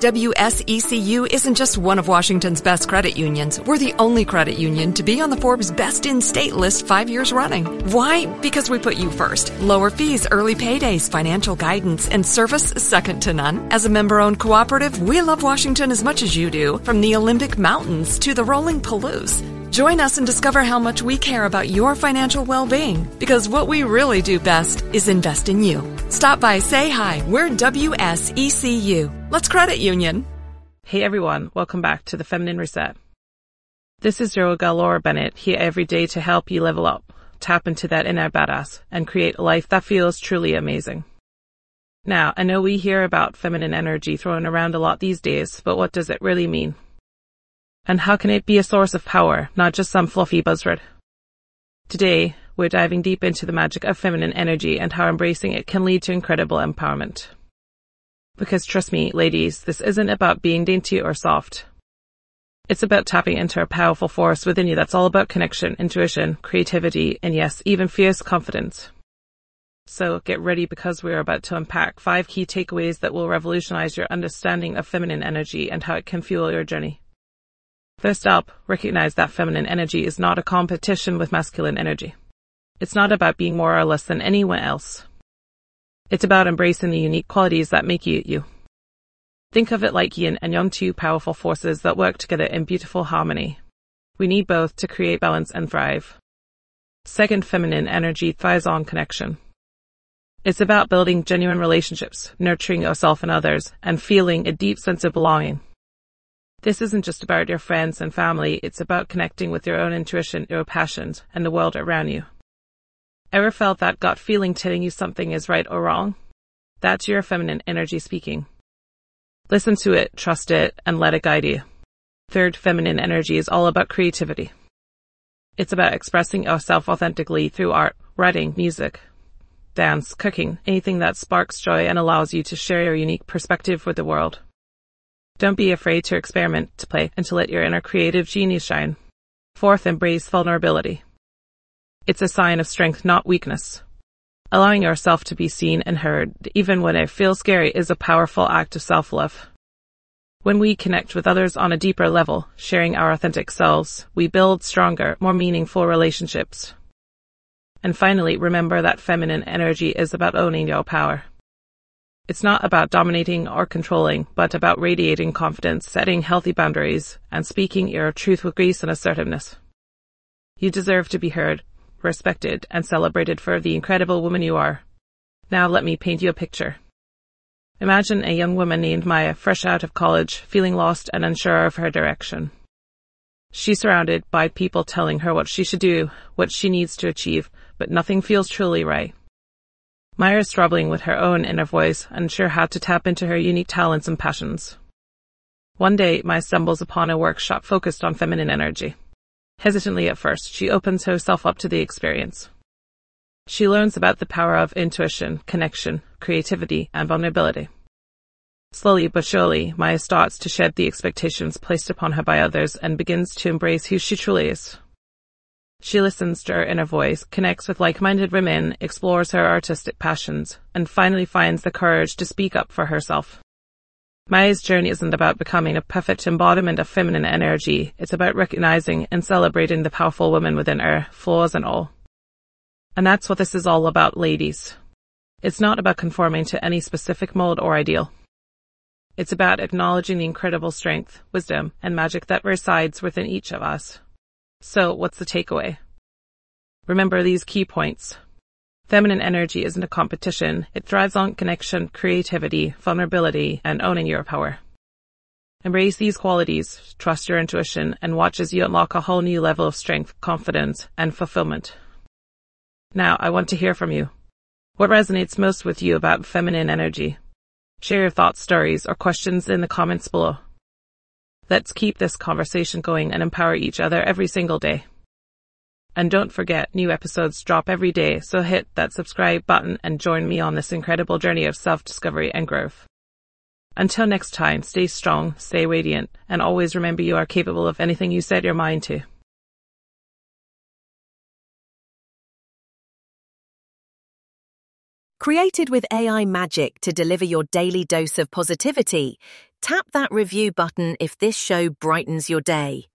WSECU isn't just one of Washington's best credit unions. We're the only credit union to be on the Forbes Best in State list 5 years running. Why? Because we put you first. Lower fees, early paydays, financial guidance, and service second to none. As a member-owned cooperative, we love Washington as much as you do, from the Olympic Mountains to the rolling Palouse. Join us and discover how much we care about your financial well-being, because what we really do best is invest in you. Stop by, say hi. We're WSECU. Let's credit union. Hey everyone, welcome back to the Feminine Reset. This is your gal Laura Bennett, here every day to help you level up, tap into that inner badass, and create a life that feels truly amazing. Now, I know we hear about feminine energy thrown around a lot these days, but what does it really mean? And how can it be a source of power, not just some fluffy buzzword? Today, we're diving deep into the magic of feminine energy and how embracing it can lead to incredible empowerment. Because trust me, ladies, this isn't about being dainty or soft. It's about tapping into a powerful force within you that's all about connection, intuition, creativity, and yes, even fierce confidence. So get ready, because we're about to unpack 5 key takeaways that will revolutionize your understanding of feminine energy and how it can fuel your journey. First up, recognize that feminine energy is not a competition with masculine energy. It's not about being more or less than anyone else. It's about embracing the unique qualities that make you you. Think of it like yin and yang, two powerful forces that work together in beautiful harmony. We need both to create balance and thrive. Second, feminine energy thrives on connection. It's about building genuine relationships, nurturing yourself and others, and feeling a deep sense of belonging. This isn't just about your friends and family, it's about connecting with your own intuition, your passions, and the world around you. Ever felt that gut feeling telling you something is right or wrong? That's your feminine energy speaking. Listen to it, trust it, and let it guide you. Third, feminine energy is all about creativity. It's about expressing yourself authentically through art, writing, music, dance, cooking, anything that sparks joy and allows you to share your unique perspective with the world. Don't be afraid to experiment, to play, and to let your inner creative genius shine. Fourth, embrace vulnerability. It's a sign of strength, not weakness. Allowing yourself to be seen and heard, even when it feels scary, is a powerful act of self-love. When we connect with others on a deeper level, sharing our authentic selves, we build stronger, more meaningful relationships. And finally, remember that feminine energy is about owning your power. It's not about dominating or controlling, but about radiating confidence, setting healthy boundaries, and speaking your truth with grace and assertiveness. You deserve to be heard, respected, and celebrated for the incredible woman you are. Now let me paint you a picture. Imagine a young woman named Maya, fresh out of college, feeling lost and unsure of her direction. She's surrounded by people telling her what she should do, what she needs to achieve, but nothing feels truly right. Maya is struggling with her own inner voice, unsure how to tap into her unique talents and passions. One day, Maya stumbles upon a workshop focused on feminine energy. Hesitantly at first, she opens herself up to the experience. She learns about the power of intuition, connection, creativity, and vulnerability. Slowly but surely, Maya starts to shed the expectations placed upon her by others and begins to embrace who she truly is. She listens to her inner voice, connects with like-minded women, explores her artistic passions, and finally finds the courage to speak up for herself. Maya's journey isn't about becoming a perfect embodiment of feminine energy. It's about recognizing and celebrating the powerful woman within her, flaws and all. And that's what this is all about, ladies. It's not about conforming to any specific mold or ideal. It's about acknowledging the incredible strength, wisdom, and magic that resides within each of us. So, what's the takeaway? Remember these key points. Feminine energy isn't a competition. It thrives on connection, creativity, vulnerability, and owning your power. Embrace these qualities, trust your intuition, and watch as you unlock a whole new level of strength, confidence, and fulfillment. Now, I want to hear from you. What resonates most with you about feminine energy? Share your thoughts, stories, or questions in the comments below. Let's keep this conversation going and empower each other every single day. And don't forget, new episodes drop every day, so hit that subscribe button and join me on this incredible journey of self-discovery and growth. Until next time, stay strong, stay radiant, and always remember you are capable of anything you set your mind to. Created with AI magic to deliver your daily dose of positivity, Tap that review button if this show brightens your day.